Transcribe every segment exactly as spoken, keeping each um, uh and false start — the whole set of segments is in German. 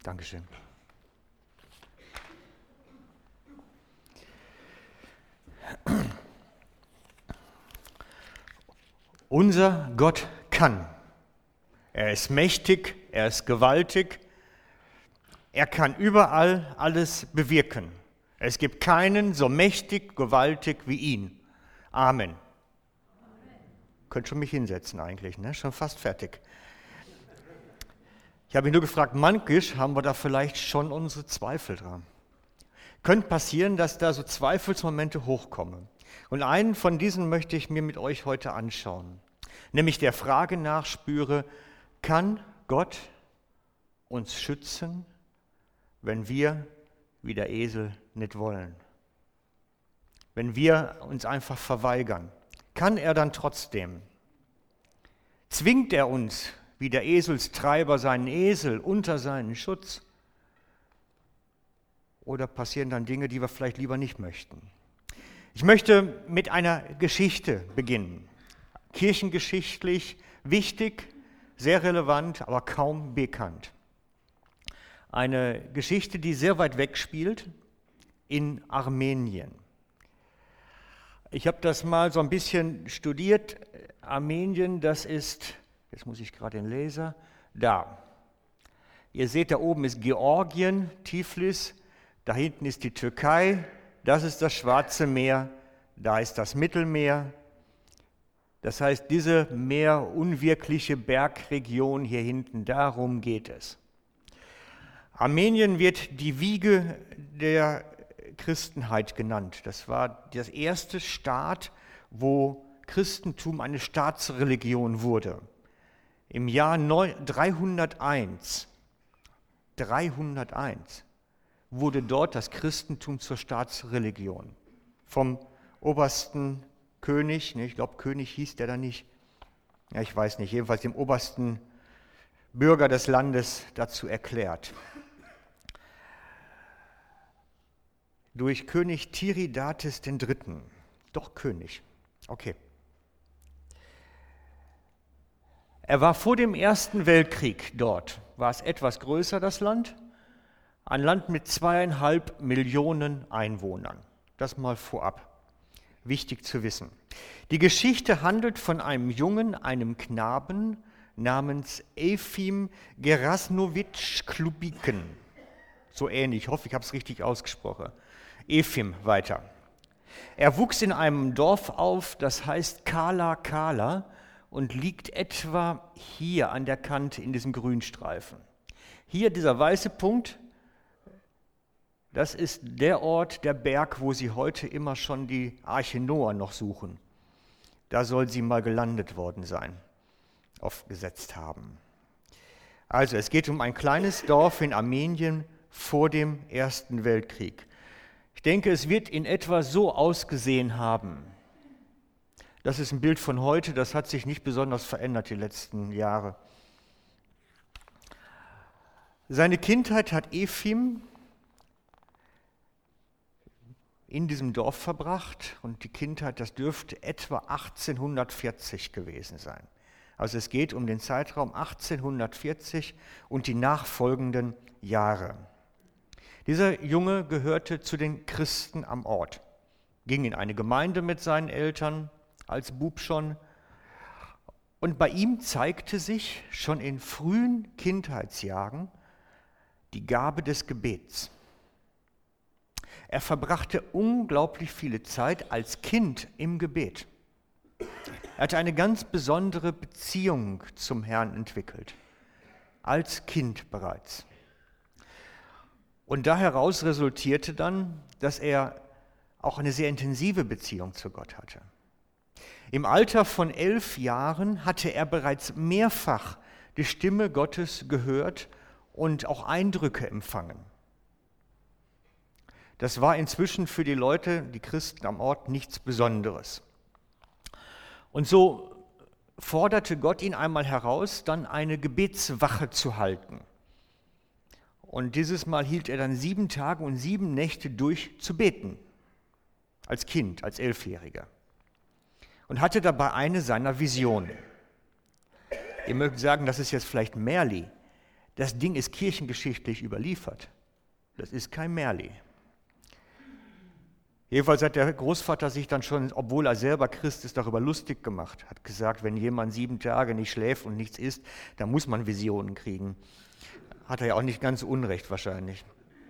Dankeschön. Unser Gott kann. Er ist mächtig, er ist gewaltig, er kann überall alles bewirken. Es gibt keinen so mächtig, gewaltig wie ihn. Amen. Amen. Könnt schon mich hinsetzen eigentlich, ne? Schon fast fertig. Ich habe mich nur gefragt, manchmal haben wir da vielleicht schon unsere Zweifel dran. Könnte passieren, dass da so Zweifelsmomente hochkommen. Und einen von diesen möchte ich mir mit euch heute anschauen. Nämlich der Frage nachspüre, kann Gott uns schützen, wenn wir wie der Esel nicht wollen? Wenn wir uns einfach verweigern, kann er dann trotzdem? Zwingt er uns, wie der Eselstreiber seinen Esel, unter seinen Schutz? Oder passieren dann Dinge, die wir vielleicht lieber nicht möchten? Ich möchte mit einer Geschichte beginnen. Kirchengeschichtlich wichtig, sehr relevant, aber kaum bekannt. Eine Geschichte, die sehr weit weg spielt, in Armenien. Ich habe das mal so ein bisschen studiert. Armenien, das ist, jetzt muss ich gerade den Laser, da. Ihr seht, da oben ist Georgien, Tiflis, da hinten ist die Türkei, das ist das Schwarze Meer, da ist das Mittelmeer. Das heißt, diese meerunwirkliche Bergregion hier hinten, darum geht es. Armenien wird die Wiege der Christenheit genannt. Das war der erste Staat, wo Christentum eine Staatsreligion wurde. Im Jahr dreihunderteins, dreihunderteins wurde dort das Christentum zur Staatsreligion. Vom obersten König, ne, ich glaube König hieß der da nicht, ja, ich weiß nicht, jedenfalls dem obersten Bürger des Landes dazu erklärt. Durch König Tiridates der Dritte. Doch König, okay. Er war vor dem Ersten Weltkrieg dort. War es etwas größer, das Land? Ein Land mit zweieinhalb Millionen Einwohnern. Das mal vorab. Wichtig zu wissen. Die Geschichte handelt von einem Jungen, einem Knaben namens Efim Gerasnowitsch Klubiken. So ähnlich, ich hoffe, ich habe es richtig ausgesprochen. Efim weiter. Er wuchs in einem Dorf auf, das heißt Kala Kala und liegt etwa hier an der Kante in diesem Grünstreifen. Hier dieser weiße Punkt, das ist der Ort, der Berg, wo sie heute immer schon die Arche Noah noch suchen. Da soll sie mal gelandet worden sein, aufgesetzt haben. Also es geht um ein kleines Dorf in Armenien vor dem Ersten Weltkrieg. Ich denke, es wird in etwa so ausgesehen haben. Das ist ein Bild von heute, das hat sich nicht besonders verändert die letzten Jahre. Seine Kindheit hat Efim in diesem Dorf verbracht und die Kindheit, das dürfte etwa achtzehnhundertvierzig gewesen sein. Also es geht um den Zeitraum achtzehnhundertvierzig und die nachfolgenden Jahre. Dieser Junge gehörte zu den Christen am Ort, ging in eine Gemeinde mit seinen Eltern, als Bub schon. Und bei ihm zeigte sich schon in frühen Kindheitsjahren die Gabe des Gebets. Er verbrachte unglaublich viele Zeit als Kind im Gebet. Er hatte eine ganz besondere Beziehung zum Herrn entwickelt, als Kind bereits. Und daraus resultierte dann, dass er auch eine sehr intensive Beziehung zu Gott hatte. Im Alter von elf Jahren hatte er bereits mehrfach die Stimme Gottes gehört und auch Eindrücke empfangen. Das war inzwischen für die Leute, die Christen am Ort, nichts Besonderes. Und so forderte Gott ihn einmal heraus, dann eine Gebetswache zu halten. Und dieses Mal hielt er dann sieben Tage und sieben Nächte durch zu beten, als Kind, als Elfjähriger. Und hatte dabei eine seiner Visionen. Ihr mögt sagen, das ist jetzt vielleicht Merli. Das Ding ist kirchengeschichtlich überliefert. Das ist kein Märli. Jedenfalls hat der Großvater sich dann schon, obwohl er selber Christ ist, darüber lustig gemacht. Hat gesagt, wenn jemand sieben Tage nicht schläft und nichts isst, dann muss man Visionen kriegen. Hat er ja auch nicht ganz unrecht wahrscheinlich.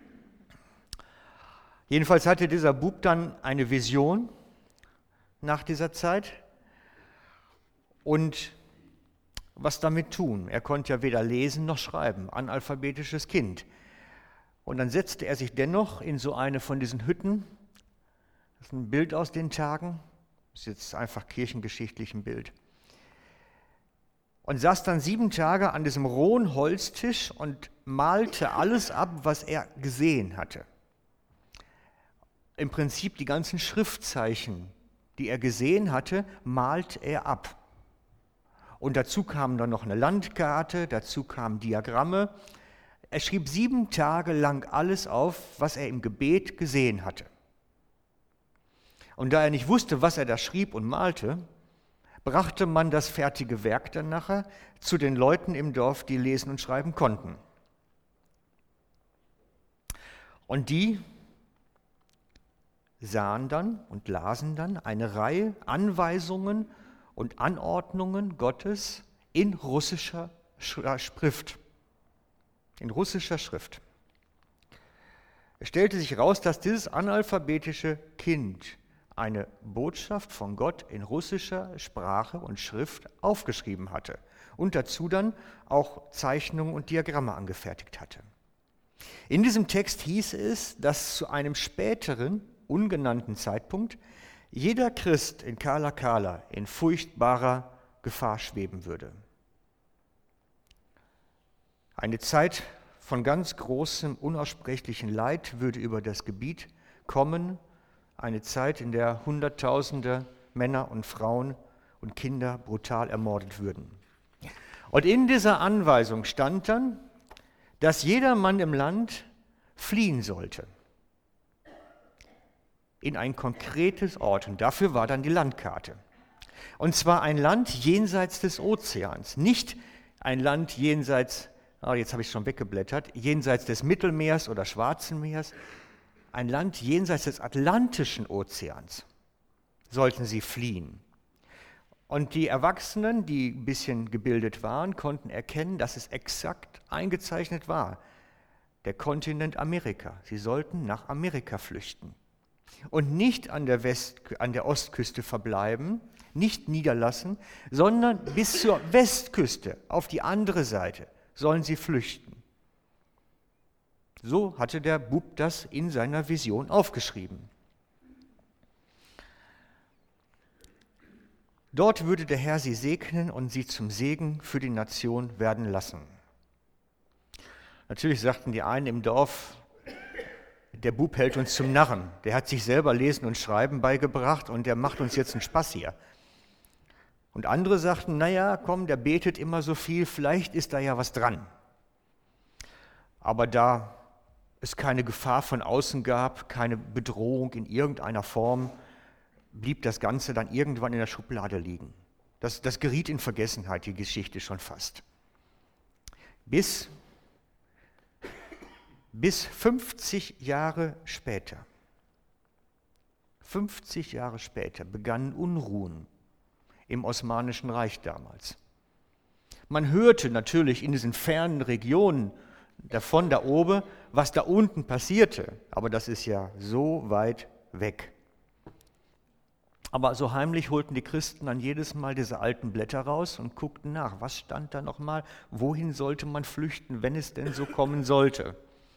Jedenfalls hatte dieser Bub dann eine Vision nach dieser Zeit. Und was damit tun? Er konnte ja weder lesen noch schreiben, analphabetisches Kind. Und dann setzte er sich dennoch in so eine von diesen Hütten. Das ist ein Bild aus den Tagen, das ist jetzt einfach kirchengeschichtlich ein Bild. Und saß dann sieben Tage an diesem rohen Holztisch und malte alles ab, was er gesehen hatte. Im Prinzip die ganzen Schriftzeichen, die er gesehen hatte, malt er ab. Und dazu kam dann noch eine Landkarte, dazu kamen Diagramme. Er schrieb sieben Tage lang alles auf, was er im Gebet gesehen hatte. Und da er nicht wusste, was er da schrieb und malte, brachte man das fertige Werk dann nachher zu den Leuten im Dorf, die lesen und schreiben konnten. Und die sahen dann und lasen dann eine Reihe Anweisungen und Anordnungen Gottes in russischer Schrift. In russischer Schrift. Es stellte sich heraus, dass dieses analphabetische Kind eine Botschaft von Gott in russischer Sprache und Schrift aufgeschrieben hatte und dazu dann auch Zeichnungen und Diagramme angefertigt hatte. In diesem Text hieß es, dass zu einem späteren, ungenannten Zeitpunkt jeder Christ in Kala Kala in furchtbarer Gefahr schweben würde. Eine Zeit von ganz großem, unaussprechlichen Leid würde über das Gebiet kommen, eine Zeit, in der Hunderttausende Männer und Frauen und Kinder brutal ermordet würden. Und in dieser Anweisung stand dann, dass jeder Mann im Land fliehen sollte in ein konkretes Ort. Und dafür war dann die Landkarte. Und zwar ein Land jenseits des Ozeans, nicht ein Land jenseits, oh, jetzt habe ich es schon weggeblättert, jenseits des Mittelmeers oder Schwarzen Meers, ein Land jenseits des Atlantischen Ozeans sollten sie fliehen. Und die Erwachsenen, die ein bisschen gebildet waren, konnten erkennen, dass es exakt eingezeichnet war. Der Kontinent Amerika. Sie sollten nach Amerika flüchten. Und nicht an der, West, an der Ostküste verbleiben, nicht niederlassen, sondern bis zur Westküste, auf die andere Seite, sollen sie flüchten. So hatte der Bub das in seiner Vision aufgeschrieben. Dort würde der Herr sie segnen und sie zum Segen für die Nation werden lassen. Natürlich sagten die einen im Dorf, der Bub hält uns zum Narren. Der hat sich selber Lesen und Schreiben beigebracht und der macht uns jetzt einen Spaß hier. Und andere sagten, naja, komm, der betet immer so viel, vielleicht ist da ja was dran. Aber da es keine Gefahr von außen gab, keine Bedrohung in irgendeiner Form, blieb das Ganze dann irgendwann in der Schublade liegen. Das, das geriet in Vergessenheit, die Geschichte schon fast. Bis, bis fünfzig Jahre später, fünfzig Jahre später begannen Unruhen im Osmanischen Reich damals. Man hörte natürlich in diesen fernen Regionen davon da oben, was da unten passierte, aber das ist ja so weit weg. Aber so heimlich holten die Christen dann jedes Mal diese alten Blätter raus und guckten nach, was stand da nochmal, wohin sollte man flüchten, wenn es denn so kommen sollte.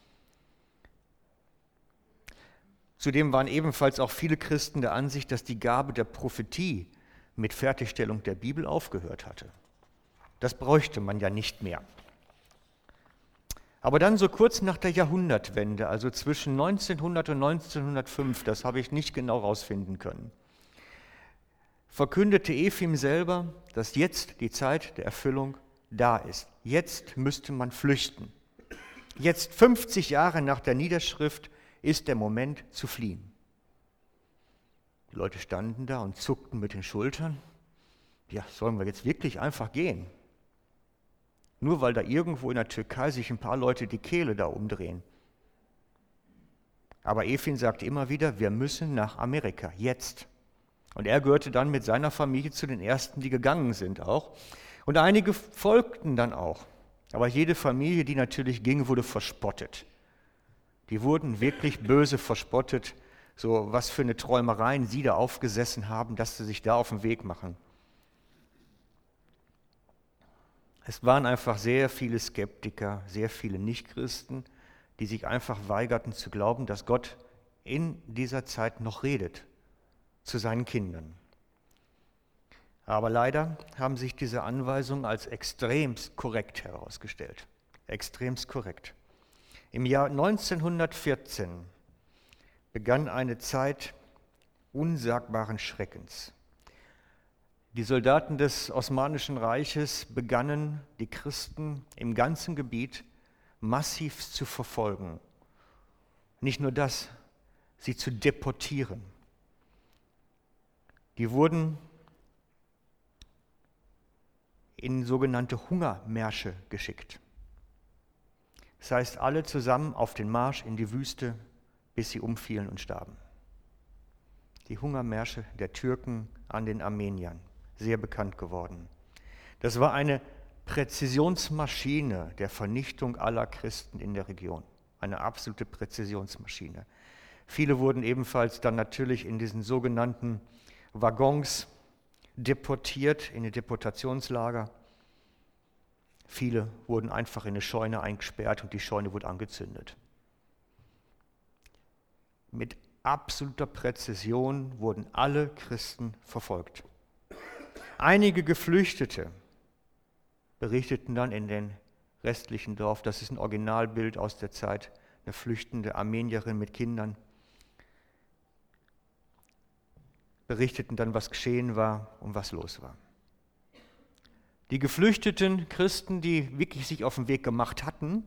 Zudem waren ebenfalls auch viele Christen der Ansicht, dass die Gabe der Prophetie mit Fertigstellung der Bibel aufgehört hatte. Das bräuchte man ja nicht mehr. Aber dann so kurz nach der Jahrhundertwende, also zwischen neunzehnhundert und neunzehnhundertfünf, das habe ich nicht genau rausfinden können, verkündete Ephim selber, dass jetzt die Zeit der Erfüllung da ist. Jetzt müsste man flüchten. Jetzt, fünfzig Jahre nach der Niederschrift, ist der Moment zu fliehen. Die Leute standen da und zuckten mit den Schultern. Ja, sollen wir jetzt wirklich einfach gehen? Nur weil da irgendwo in der Türkei sich ein paar Leute die Kehle da umdrehen. Aber Efin sagte immer wieder, wir müssen nach Amerika, jetzt. Und er gehörte dann mit seiner Familie zu den Ersten, die gegangen sind auch. Und einige folgten dann auch. Aber jede Familie, die natürlich ging, wurde verspottet. Die wurden wirklich böse verspottet, so was für eine Träumereien sie da aufgesessen haben, dass sie sich da auf den Weg machen. Es waren einfach sehr viele Skeptiker, sehr viele Nichtchristen, die sich einfach weigerten zu glauben, dass Gott in dieser Zeit noch redet zu seinen Kindern. Aber leider haben sich diese Anweisungen als extremst korrekt herausgestellt. Extremst korrekt. Im Jahr neunzehnhundertvierzehn begann eine Zeit unsagbaren Schreckens. Die Soldaten des Osmanischen Reiches begannen, die Christen im ganzen Gebiet massiv zu verfolgen. Nicht nur das, sie zu deportieren. Die wurden in sogenannte Hungermärsche geschickt. Das heißt, alle zusammen auf den Marsch in die Wüste, bis sie umfielen und starben. Die Hungermärsche der Türken an den Armeniern, sehr bekannt geworden. Das war eine Präzisionsmaschine der Vernichtung aller Christen in der Region. Eine absolute Präzisionsmaschine. Viele wurden ebenfalls dann natürlich in diesen sogenannten Waggons deportiert, in die Deportationslager. Viele wurden einfach in eine Scheune eingesperrt und die Scheune wurde angezündet. Mit absoluter Präzision wurden alle Christen verfolgt. Einige Geflüchtete berichteten dann in den restlichen Dorf, das ist ein Originalbild aus der Zeit, eine flüchtende Armenierin mit Kindern, berichteten dann, was geschehen war und was los war. Die geflüchteten Christen, die wirklich sich auf den Weg gemacht hatten,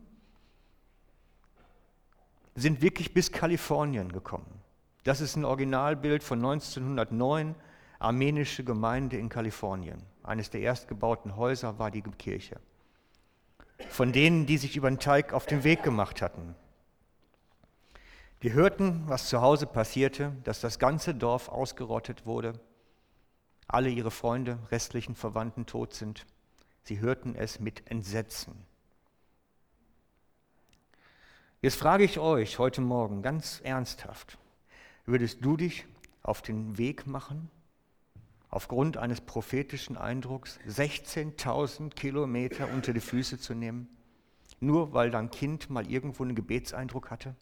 sind wirklich bis Kalifornien gekommen. Das ist ein Originalbild von neunzehnhundertneun, armenische Gemeinde in Kalifornien. Eines der erstgebauten Häuser war die Kirche. Von denen, die sich über den Teig auf den Weg gemacht hatten. Die hörten, was zu Hause passierte, dass das ganze Dorf ausgerottet wurde, alle ihre Freunde, restlichen Verwandten tot sind. Sie hörten es mit Entsetzen. Jetzt frage ich euch heute Morgen ganz ernsthaft, würdest du dich auf den Weg machen, aufgrund eines prophetischen Eindrucks sechzehntausend Kilometer unter die Füße zu nehmen, nur weil dein Kind mal irgendwo einen Gebetseindruck hatte?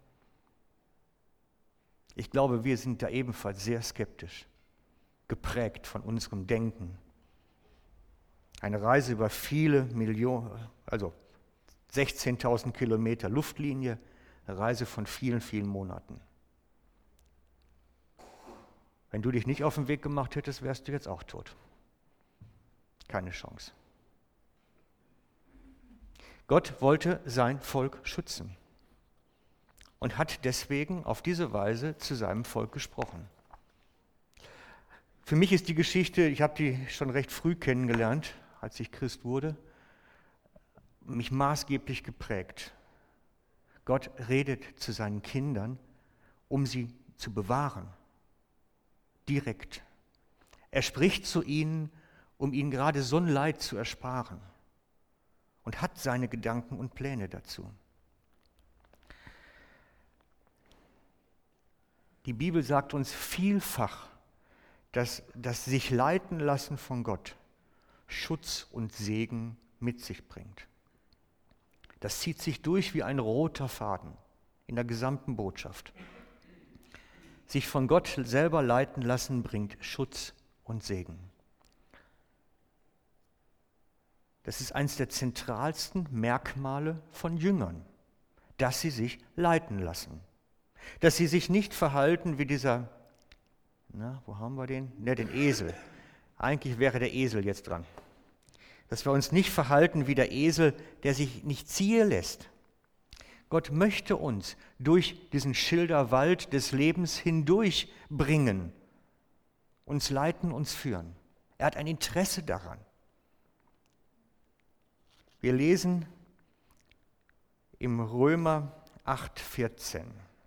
Ich glaube, wir sind da ebenfalls sehr skeptisch, geprägt von unserem Denken. Eine Reise über viele Millionen, also sechzehntausend Kilometer Luftlinie, eine Reise von vielen, vielen Monaten. Wenn du dich nicht auf den Weg gemacht hättest, wärst du jetzt auch tot. Keine Chance. Gott wollte sein Volk schützen und hat deswegen auf diese Weise zu seinem Volk gesprochen. Für mich ist die Geschichte, ich habe die schon recht früh kennengelernt, als ich Christ wurde, mich maßgeblich geprägt. Gott redet zu seinen Kindern, um sie zu bewahren. Direkt. Er spricht zu ihnen, um ihnen gerade so ein Leid zu ersparen und hat seine Gedanken und Pläne dazu. Die Bibel sagt uns vielfach, dass das sich leiten lassen von Gott Schutz und Segen mit sich bringt. Das zieht sich durch wie ein roter Faden in der gesamten Botschaft. Sich von Gott selber leiten lassen bringt Schutz und Segen. Das ist eines der zentralsten Merkmale von Jüngern, dass sie sich leiten lassen. Dass sie sich nicht verhalten wie dieser, na, wo haben wir den? Ne, den Esel. Eigentlich wäre der Esel jetzt dran. Dass wir uns nicht verhalten wie der Esel, der sich nicht ziehen lässt. Gott möchte uns durch diesen Schilderwald des Lebens hindurch bringen, uns leiten, uns führen. Er hat ein Interesse daran. Wir lesen im Römer acht, vierzehn.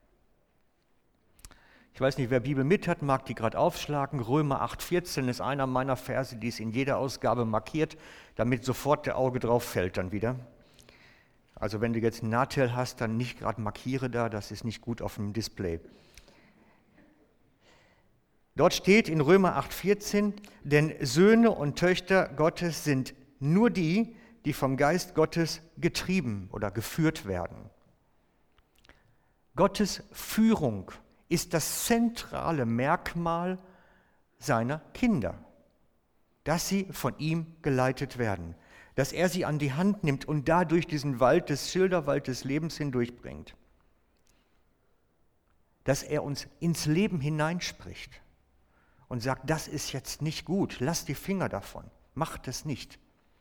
Ich weiß nicht, wer Bibel mit hat, mag die gerade aufschlagen. Römer acht, vierzehn ist einer meiner Verse, die ist in jeder Ausgabe markiert, damit sofort der Auge drauf fällt dann wieder. Also wenn du jetzt ein Nahtel hast, dann nicht gerade markiere da, das ist nicht gut auf dem Display. Dort steht in Römer acht, vierzehn, denn Söhne und Töchter Gottes sind nur die, die vom Geist Gottes getrieben oder geführt werden. Gottes Führung ist das zentrale Merkmal seiner Kinder, dass sie von ihm geleitet werden, dass er sie an die Hand nimmt und dadurch diesen Wald des Schilderwald des Lebens hindurchbringt, dass er uns ins Leben hineinspricht und sagt, das ist jetzt nicht gut, lass die Finger davon, mach das nicht.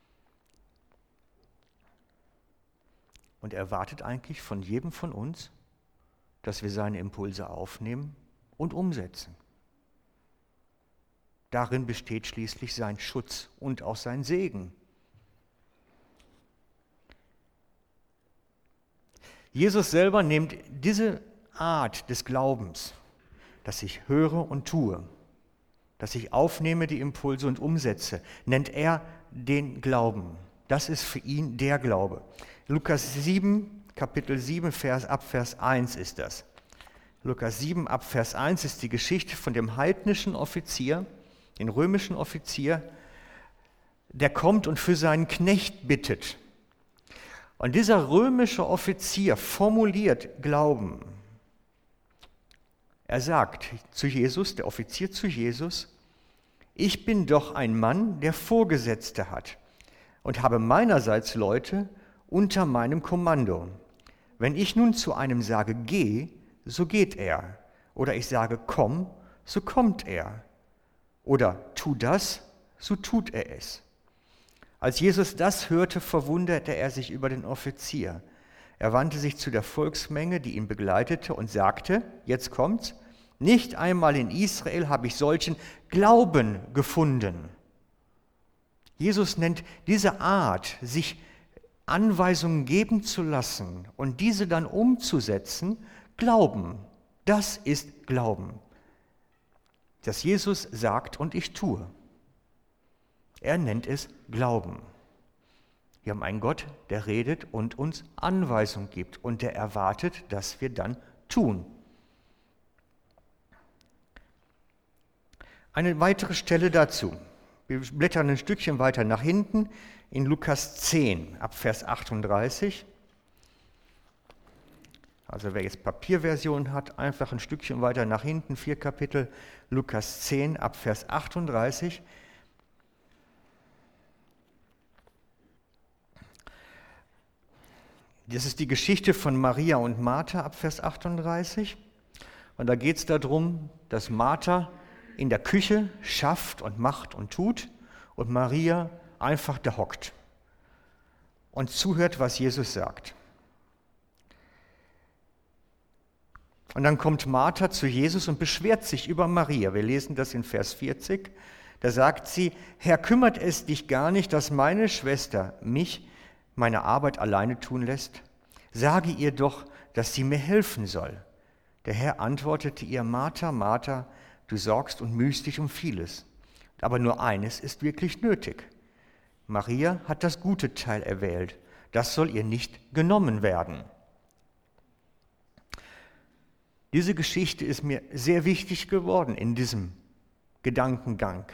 Und er erwartet eigentlich von jedem von uns, dass wir seine Impulse aufnehmen und umsetzen. Darin besteht schließlich sein Schutz und auch sein Segen. Jesus selber nimmt diese Art des Glaubens, dass ich höre und tue, dass ich aufnehme die Impulse und umsetze, nennt er den Glauben. Das ist für ihn der Glaube. Lukas sieben, Kapitel sieben, Vers, ab Vers eins ist das. Lukas sieben, ab Vers eins ist die Geschichte von dem heidnischen Offizier, den römischen Offizier, der kommt und für seinen Knecht bittet. Und dieser römische Offizier formuliert Glauben. Er sagt zu Jesus, der Offizier zu Jesus, ich bin doch ein Mann, der Vorgesetzte hat und habe meinerseits Leute unter meinem Kommando. Wenn ich nun zu einem sage, geh, so geht er. Oder ich sage, komm, so kommt er. Oder tu das, so tut er es. Als Jesus das hörte, verwunderte er sich über den Offizier. Er wandte sich zu der Volksmenge, die ihn begleitete, und sagte, jetzt kommt's, nicht einmal in Israel habe ich solchen Glauben gefunden. Jesus nennt diese Art, sich Anweisungen geben zu lassen und diese dann umzusetzen, Glauben. Das ist Glauben. Dass Jesus sagt und ich tue. Er nennt es Glauben. Wir haben einen Gott, der redet und uns Anweisungen gibt und der erwartet, dass wir dann tun. Eine weitere Stelle dazu. Wir blättern ein Stückchen weiter nach hinten in Lukas zehn, ab Vers achtunddreißig. Also wer jetzt Papierversion hat, einfach ein Stückchen weiter nach hinten, vier Kapitel, Lukas zehn, ab Vers achtunddreißig. Das ist die Geschichte von Maria und Martha ab Vers achtunddreißig. Und da geht es darum, dass Martha in der Küche schafft und macht und tut und Maria einfach da hockt und zuhört, was Jesus sagt. Und dann kommt Martha zu Jesus und beschwert sich über Maria. Wir lesen das in Vers vierzig. Da sagt sie, Herr, kümmert es dich gar nicht, dass meine Schwester mich meine Arbeit alleine tun lässt? Sage ihr doch, dass sie mir helfen soll. Der Herr antwortete ihr, Martha, Martha, du sorgst und mühst dich um vieles, aber nur eines ist wirklich nötig. Maria hat das gute Teil erwählt, das soll ihr nicht genommen werden. Diese Geschichte ist mir sehr wichtig geworden in diesem Gedankengang.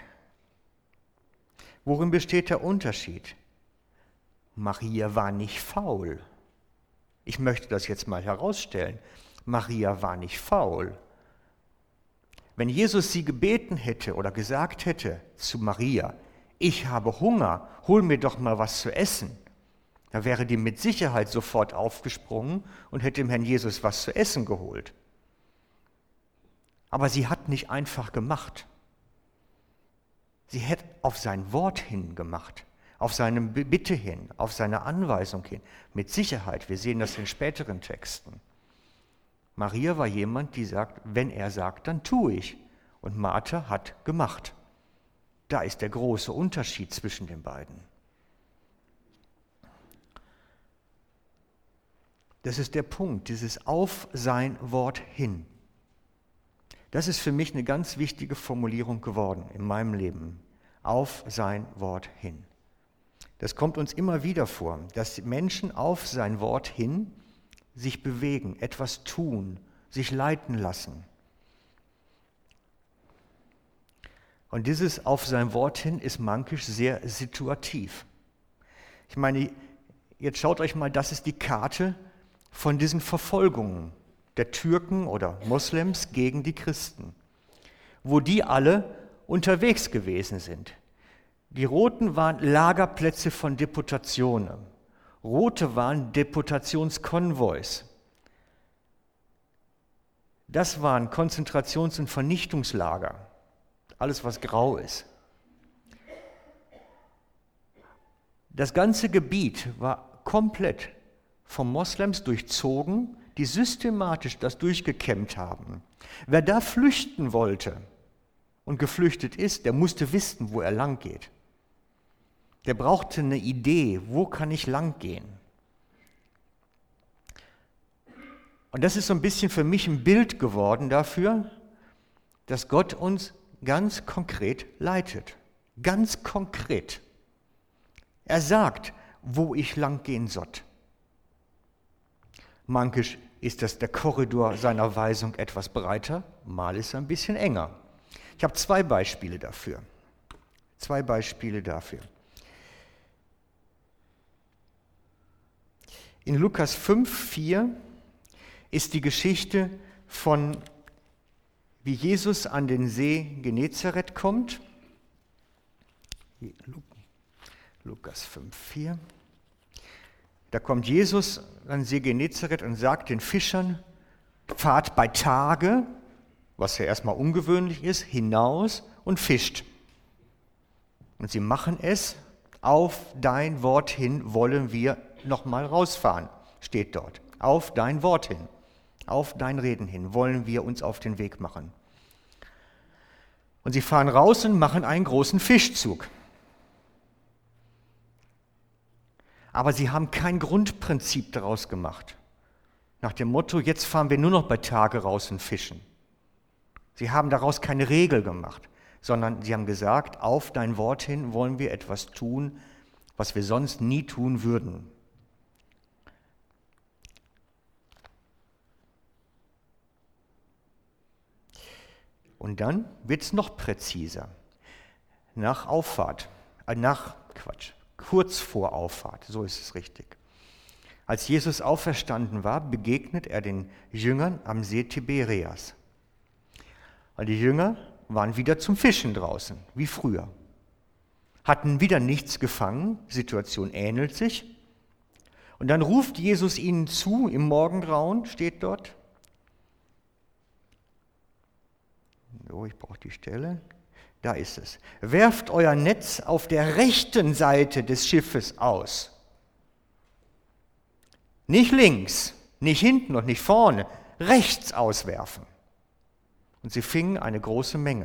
Worin besteht der Unterschied? Maria war nicht faul. Ich möchte das jetzt mal herausstellen. Maria war nicht faul. Wenn Jesus sie gebeten hätte oder gesagt hätte zu Maria, ich habe Hunger, hol mir doch mal was zu essen, da wäre die mit Sicherheit sofort aufgesprungen und hätte dem Herrn Jesus was zu essen geholt. Aber sie hat nicht einfach gemacht. Sie hätte auf sein Wort hin gemacht, auf seine Bitte hin, auf seine Anweisung hin. Mit Sicherheit, wir sehen das in späteren Texten. Maria war jemand, die sagt, wenn er sagt, dann tue ich. Und Martha hat gemacht. Da ist der große Unterschied zwischen den beiden. Das ist der Punkt, dieses auf sein Wort hin. Das ist für mich eine ganz wichtige Formulierung geworden in meinem Leben. Auf sein Wort hin. Das kommt uns immer wieder vor, dass Menschen auf sein Wort hin sich bewegen, etwas tun, sich leiten lassen. Und dieses auf sein Wort hin ist mankisch sehr situativ. Ich meine, jetzt schaut euch mal, das ist die Karte von diesen Verfolgungen der Türken oder Moslems gegen die Christen, wo die alle unterwegs gewesen sind. Die roten waren Lagerplätze von Deputationen, rote waren Deputationskonvois. Das waren Konzentrations- und Vernichtungslager, alles was grau ist. Das ganze Gebiet war komplett von Moslems durchzogen, die systematisch das durchgekämmt haben. Wer da flüchten wollte und geflüchtet ist, der musste wissen, wo er lang geht. Der brauchte eine Idee, wo kann ich lang gehen? Und das ist so ein bisschen für mich ein Bild geworden dafür, dass Gott uns ganz konkret leitet. Ganz konkret. Er sagt, wo ich lang gehen soll. Mankisch ist das der Korridor seiner Weisung etwas breiter, mal ist er ein bisschen enger. Ich habe zwei Beispiele dafür. Zwei Beispiele dafür. In Lukas fünf, vier ist die Geschichte von, wie Jesus an den See Genezareth kommt. Lukas fünf, vier. Da kommt Jesus an den See Genezareth und sagt den Fischern, fahrt bei Tage, was ja erstmal ungewöhnlich ist, hinaus und fischt. Und sie machen es, auf dein Wort hin wollen wir nochmal rausfahren, steht dort. Auf dein Wort hin, auf dein Reden hin wollen wir uns auf den Weg machen. Und sie fahren raus und machen einen großen Fischzug. Aber sie haben kein Grundprinzip daraus gemacht. Nach dem Motto, jetzt fahren wir nur noch bei Tage raus und fischen. Sie haben daraus keine Regel gemacht, sondern sie haben gesagt, auf dein Wort hin wollen wir etwas tun, was wir sonst nie tun würden. Und dann wird es noch präziser. Nach Auffahrt, äh, nach, Quatsch, kurz vor Auffahrt, so ist es richtig. Als Jesus auferstanden war, begegnet er den Jüngern am See Tiberias. Und die Jünger waren wieder zum Fischen draußen, wie früher. Hatten wieder nichts gefangen, Situation ähnelt sich. Und dann ruft Jesus ihnen zu, im Morgengrauen steht dort. So, ich brauche die Stelle. Da ist es. Werft euer Netz auf der rechten Seite des Schiffes aus. Nicht links, nicht hinten und nicht vorne, rechts auswerfen. Und sie fingen eine große Menge.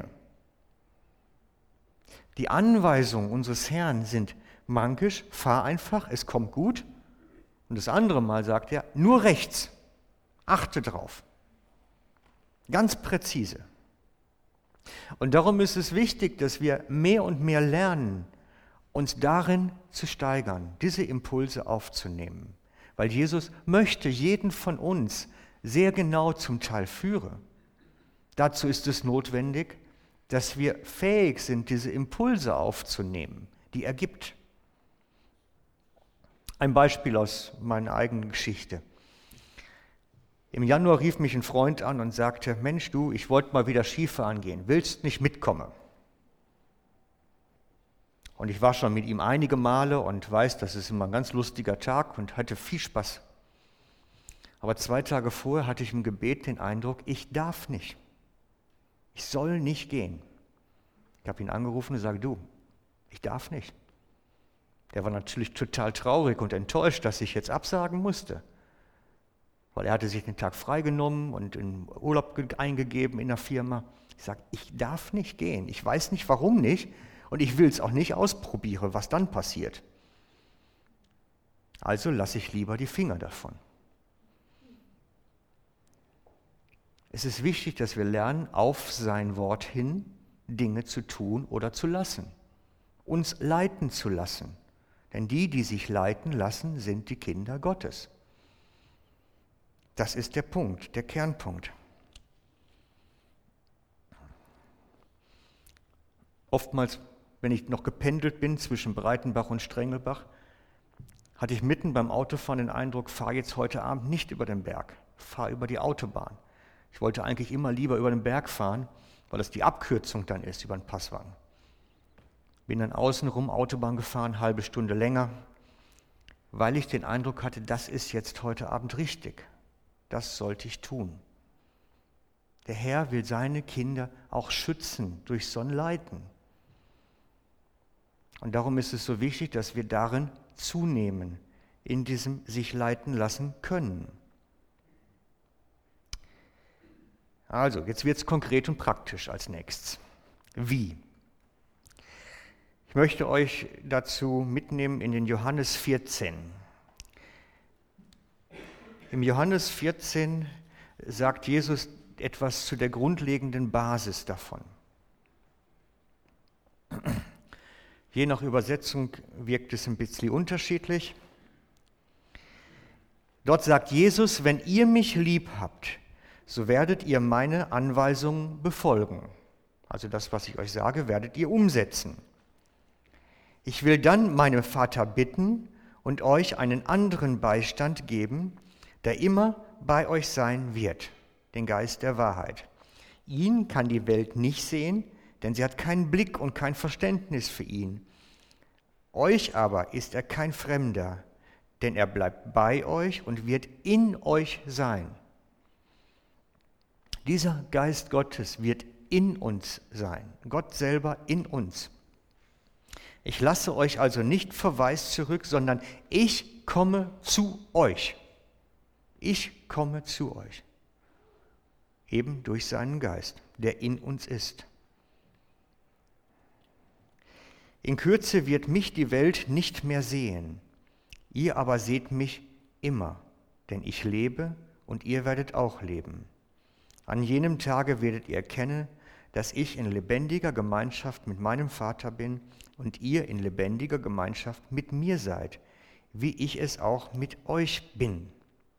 Die Anweisungen unseres Herrn sind mankisch, fahr einfach, es kommt gut. Und das andere Mal sagt er, nur rechts, achte drauf. Ganz präzise. Und darum ist es wichtig, dass wir mehr und mehr lernen, uns darin zu steigern, diese Impulse aufzunehmen. Weil Jesus möchte jeden von uns sehr genau zum Teil führen. Dazu ist es notwendig, dass wir fähig sind, diese Impulse aufzunehmen, die er gibt. Ein Beispiel aus meiner eigenen Geschichte. Im Januar rief mich ein Freund an und sagte, Mensch du, ich wollte mal wieder Skifahren gehen, willst nicht mitkommen? Und ich war schon mit ihm einige Male und weiß, das ist immer ein ganz lustiger Tag und hatte viel Spaß. Aber zwei Tage vorher hatte ich im Gebet den Eindruck, ich darf nicht. Ich soll nicht gehen. Ich habe ihn angerufen und sage, du, ich darf nicht. Der war natürlich total traurig und enttäuscht, dass ich jetzt absagen musste. Weil er hatte sich den Tag freigenommen und in Urlaub eingegeben in der Firma. Ich sage, ich darf nicht gehen. Ich weiß nicht, warum nicht. Und ich will es auch nicht ausprobieren, was dann passiert. Also lasse ich lieber die Finger davon. Es ist wichtig, dass wir lernen, auf sein Wort hin Dinge zu tun oder zu lassen, uns leiten zu lassen. Denn die, die sich leiten lassen, sind die Kinder Gottes. Das ist der Punkt, der Kernpunkt. Oftmals, wenn ich noch gependelt bin zwischen Breitenbach und Strengelbach, hatte ich mitten beim Autofahren den Eindruck, fahre jetzt heute Abend nicht über den Berg, fahre über die Autobahn. Ich wollte eigentlich immer lieber über den Berg fahren, weil das die Abkürzung dann ist über den Passwagen. Bin dann außenrum Autobahn gefahren, halbe Stunde länger, weil ich den Eindruck hatte, das ist jetzt heute Abend richtig. Das sollte ich tun. Der Herr will seine Kinder auch schützen, durch so ein Leiten. Und darum ist es so wichtig, dass wir darin zunehmen, in diesem sich leiten lassen können. Also, jetzt wird es konkret und praktisch als nächstes. Wie? Ich möchte euch dazu mitnehmen in den Johannes vierzehn. Im Johannes vierzehn sagt Jesus etwas zu der grundlegenden Basis davon. Je nach Übersetzung wirkt es ein bisschen unterschiedlich. Dort sagt Jesus, wenn ihr mich lieb habt, so werdet ihr meine Anweisungen befolgen. Also das, was ich euch sage, werdet ihr umsetzen. Ich will dann meinen Vater bitten und euch einen anderen Beistand geben, der immer bei euch sein wird, den Geist der Wahrheit. Ihn kann die Welt nicht sehen, denn sie hat keinen Blick und kein Verständnis für ihn. Euch aber ist er kein Fremder, denn er bleibt bei euch und wird in euch sein. Dieser Geist Gottes wird in uns sein, Gott selber in uns. Ich lasse euch also nicht verwaist zurück, sondern ich komme zu euch. Ich komme zu euch. Eben durch seinen Geist, der in uns ist. In Kürze wird mich die Welt nicht mehr sehen. Ihr aber seht mich immer, denn ich lebe und ihr werdet auch leben. An jenem Tage werdet ihr erkennen, dass ich in lebendiger Gemeinschaft mit meinem Vater bin und ihr in lebendiger Gemeinschaft mit mir seid, wie ich es auch mit euch bin.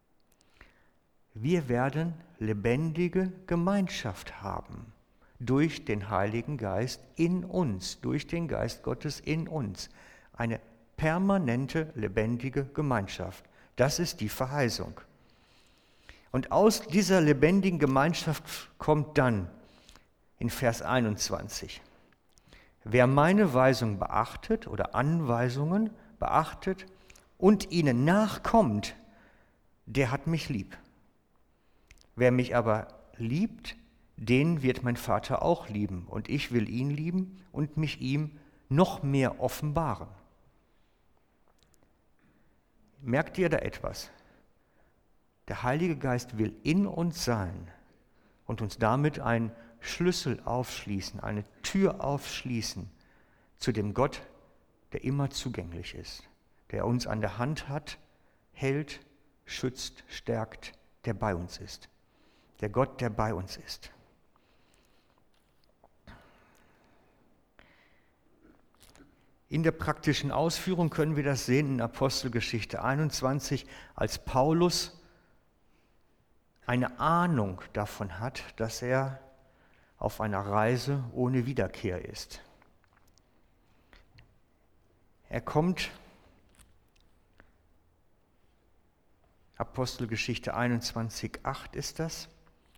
Wir werden lebendige Gemeinschaft haben durch den Heiligen Geist in uns, durch den Geist Gottes in uns. Eine permanente, lebendige Gemeinschaft. Das ist die Verheißung. Und aus dieser lebendigen Gemeinschaft kommt dann in Vers einundzwanzig: Wer meine Weisung beachtet oder Anweisungen beachtet und ihnen nachkommt, der hat mich lieb. Wer mich aber liebt, den wird mein Vater auch lieben, und ich will ihn lieben und mich ihm noch mehr offenbaren. Merkt ihr da etwas? Der Heilige Geist will in uns sein und uns damit einen Schlüssel aufschließen, eine Tür aufschließen zu dem Gott, der immer zugänglich ist, der uns an der Hand hat, hält, schützt, stärkt, der bei uns ist. Der Gott, der bei uns ist. In der praktischen Ausführung können wir das sehen in Apostelgeschichte einundzwanzig, als Paulus eine Ahnung davon hat, dass er auf einer Reise ohne Wiederkehr ist. Er kommt, Apostelgeschichte einundzwanzig, acht ist das.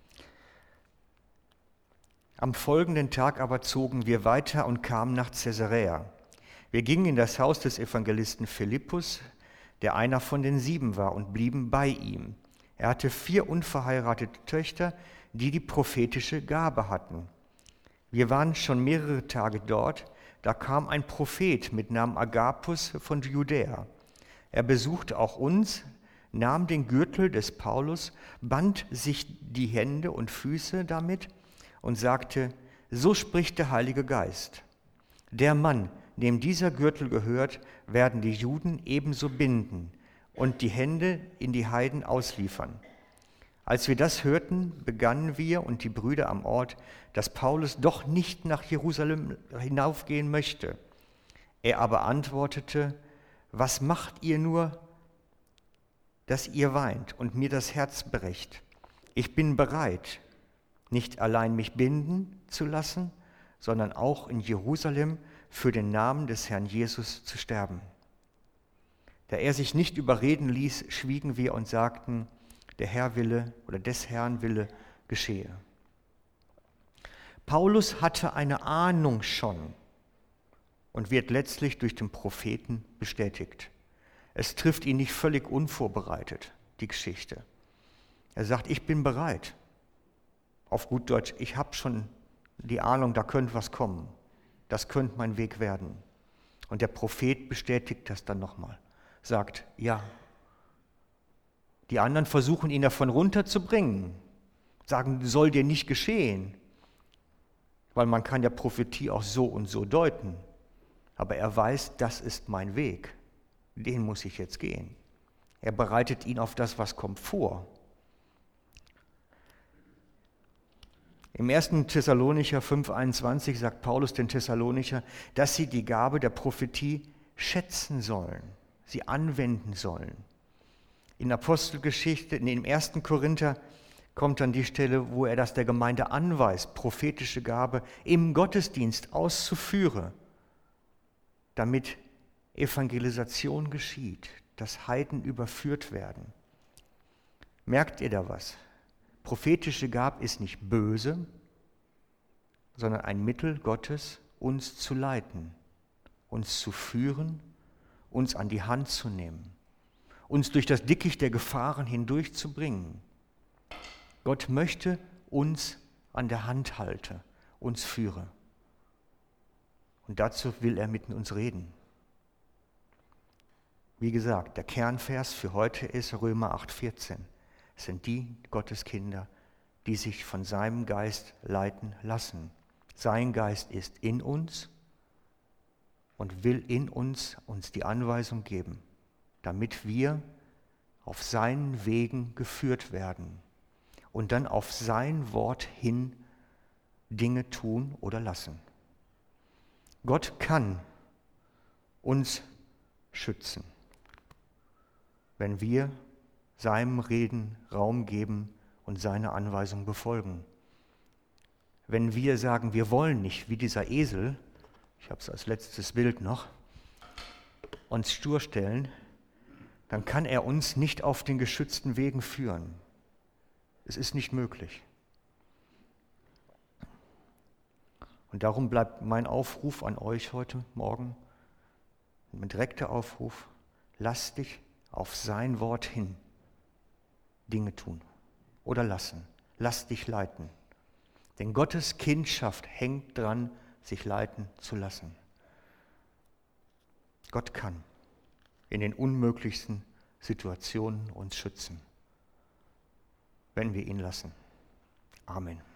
Am folgenden Tag aber zogen wir weiter und kamen nach Caesarea. Wir gingen in das Haus des Evangelisten Philippus, der einer von den sieben war, und blieben bei ihm. Er hatte vier unverheiratete Töchter, die die prophetische Gabe hatten. Wir waren schon mehrere Tage dort, da kam ein Prophet mit Namen Agabus von Judäa. Er besuchte auch uns, nahm den Gürtel des Paulus, band sich die Hände und Füße damit und sagte: So spricht der Heilige Geist. Der Mann, dem dieser Gürtel gehört, werden die Juden ebenso binden und die Hände in die Heiden ausliefern. Als wir das hörten, begannen wir und die Brüder am Ort, dass Paulus doch nicht nach Jerusalem hinaufgehen möchte. Er aber antwortete: Was macht ihr nur, dass ihr weint und mir das Herz brecht? Ich bin bereit, nicht allein mich binden zu lassen, sondern auch in Jerusalem für den Namen des Herrn Jesus zu sterben. Da er sich nicht überreden ließ, schwiegen wir und sagten: Der Herr Wille oder des Herrn Wille geschehe. Paulus hatte eine Ahnung schon und wird letztlich durch den Propheten bestätigt. Es trifft ihn nicht völlig unvorbereitet, die Geschichte. Er sagt: Ich bin bereit. Auf gut Deutsch, ich habe schon die Ahnung, da könnte was kommen. Das könnte mein Weg werden. Und der Prophet bestätigt das dann nochmal. Sagt: Ja. Die anderen versuchen ihn davon runterzubringen. Sagen, soll dir nicht geschehen. Weil man kann ja Prophetie auch so und so deuten. Aber er weiß, das ist mein Weg. Den muss ich jetzt gehen. Er bereitet ihn auf das, was kommt, vor. Im ersten Thessalonicher fünf einundzwanzig sagt Paulus den Thessalonicher, dass sie die Gabe der Prophetie schätzen sollen, sie anwenden sollen. In Apostelgeschichte, in dem ersten Korinther, kommt dann die Stelle, wo er das der Gemeinde anweist, prophetische Gabe im Gottesdienst auszuführen, damit Evangelisation geschieht, dass Heiden überführt werden. Merkt ihr da was? Prophetische Gabe ist nicht böse, sondern ein Mittel Gottes, uns zu leiten, uns zu führen, uns an die Hand zu nehmen, uns durch das Dickicht der Gefahren hindurchzubringen. Gott möchte uns an der Hand halten, uns führen. Und dazu will er mit uns reden. Wie gesagt, der Kernvers für heute ist Römer acht vierzehn. Es sind die Gotteskinder, die sich von seinem Geist leiten lassen. Sein Geist ist in uns und will in uns uns die Anweisung geben, damit wir auf seinen Wegen geführt werden und dann auf sein Wort hin Dinge tun oder lassen. Gott kann uns schützen, wenn wir seinem Reden Raum geben und seine Anweisung befolgen. Wenn wir sagen, wir wollen nicht, wie dieser Esel, ich habe es als letztes Bild noch, uns stur stellen, dann kann er uns nicht auf den geschützten Wegen führen. Es ist nicht möglich. Und darum bleibt mein Aufruf an euch heute Morgen, ein direkter Aufruf: Lass dich auf sein Wort hin Dinge tun oder lassen. Lass dich leiten. Denn Gottes Kindschaft hängt dran, sich leiten zu lassen. Gott kann in den unmöglichsten Situationen uns schützen, wenn wir ihn lassen. Amen.